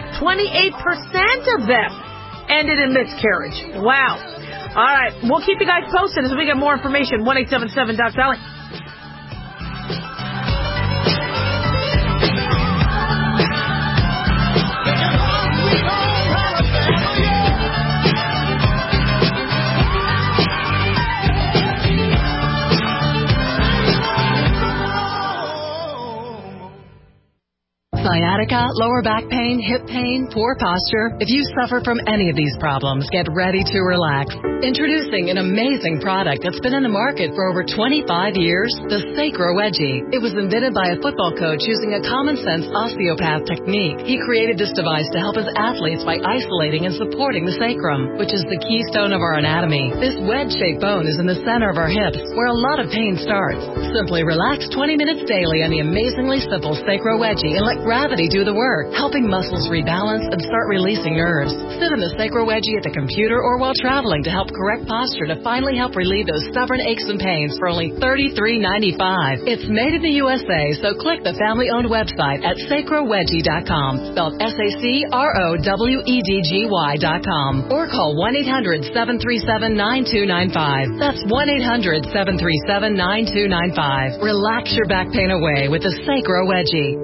28% of them ended in miscarriage. Wow. All right. We'll keep you guys posted as we get more information. 1-877-DOC-DALI. Sciatica, lower back pain, hip pain, poor posture. If you suffer from any of these problems, get ready to relax. Introducing an amazing product that's been in the market for over 25 years, the Sacro Wedgie. It was invented by a football coach using a common-sense osteopath technique. He created this device to help his athletes by isolating and supporting the sacrum, which is the keystone of our anatomy. This wedge-shaped bone is in the center of our hips, where a lot of pain starts. Simply relax 20 minutes daily on the amazingly simple Sacro Wedgie and let gravity Wedgie do the work, helping muscles rebalance and start releasing nerves. Sit in the Sacro Wedgie at the computer or while traveling to help correct posture to finally help relieve those stubborn aches and pains for only $33.95. It's made in the USA, so click the family-owned website at sacrowedgie.com, spelled SACROWEDGY.com, or call 1-800-737-9295. That's 1-800-737-9295. Relax your back pain away with the Sacro Wedgie.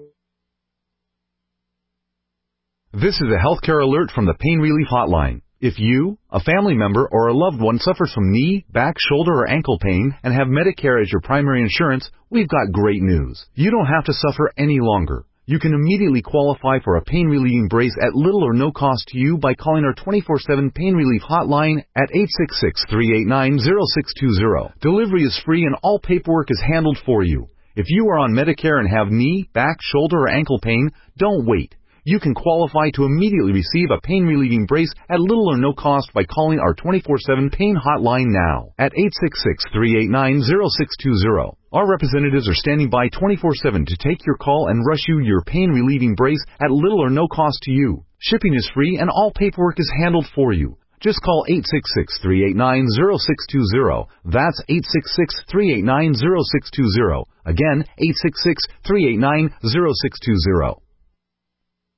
This is a healthcare alert from the Pain Relief Hotline. If you, a family member, or a loved one suffers from knee, back, shoulder, or ankle pain and have Medicare as your primary insurance, we've got great news. You don't have to suffer any longer. You can immediately qualify for a pain-relieving brace at little or no cost to you by calling our 24/7 Pain Relief Hotline at 866-389-0620. Delivery is free and all paperwork is handled for you. If you are on Medicare and have knee, back, shoulder, or ankle pain, don't wait. You can qualify to immediately receive a pain-relieving brace at little or no cost by calling our 24/7 Pain Hotline now at 866-389-0620. Our representatives are standing by 24/7 to take your call and rush you your pain-relieving brace at little or no cost to you. Shipping is free and all paperwork is handled for you. Just call 866-389-0620. That's 866-389-0620. Again, 866-389-0620.